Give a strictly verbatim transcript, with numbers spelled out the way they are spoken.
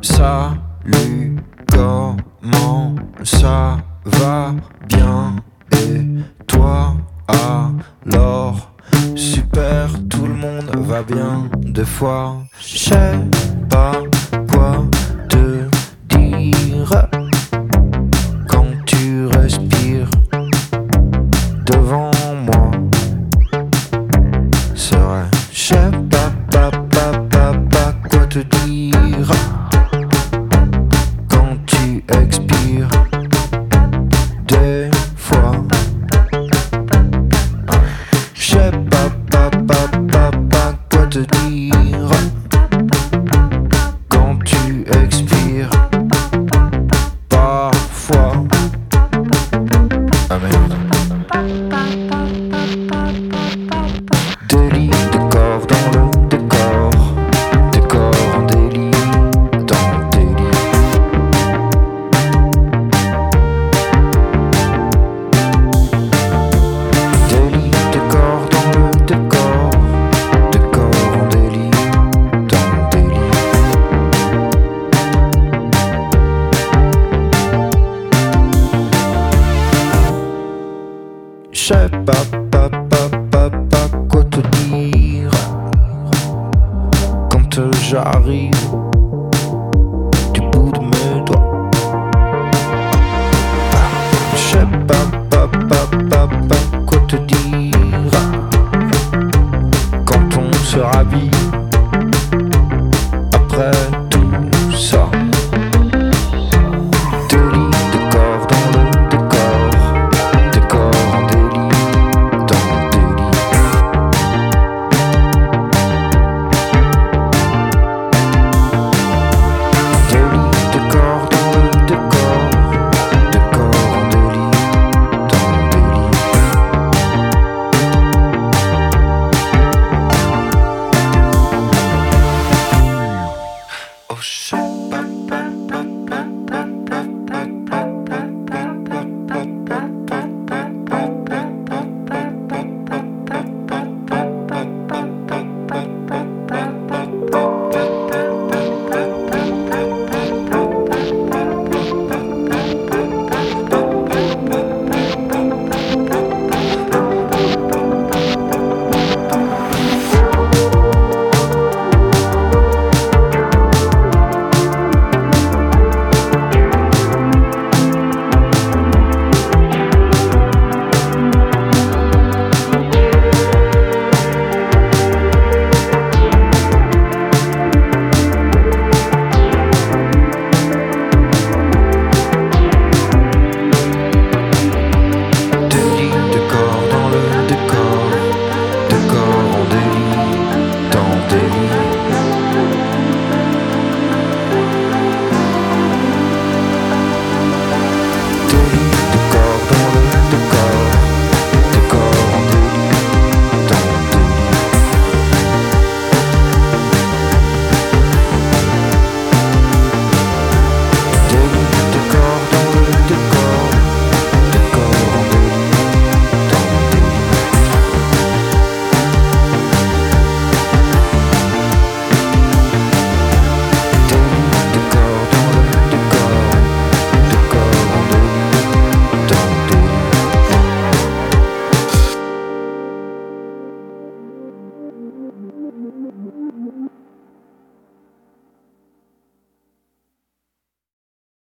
Salut, comment ça va bien? Et toi alors? Super, tout le monde va bien. Des fois, je sais pas quoi te dire quand tu respires devant moi. C'est vrai, je sais pas, pas, pas, pas, pas quoi te dire quand tu expires. Des fois, je sais pas, pas, pas, pas, pas quoi te dire quand tu expires. Parfois, ah merde. Délit de corps dans le décor, décor en délit dans le délit. Délit de corps dans le décor, décor en délit dans le délit. Je sais pas, pas, pas, pas, pas quoi te dire quand j'arrive du bout de mes doigts. Je sais pas, pas, pas, pas, pas quoi te dire quand on se ravit.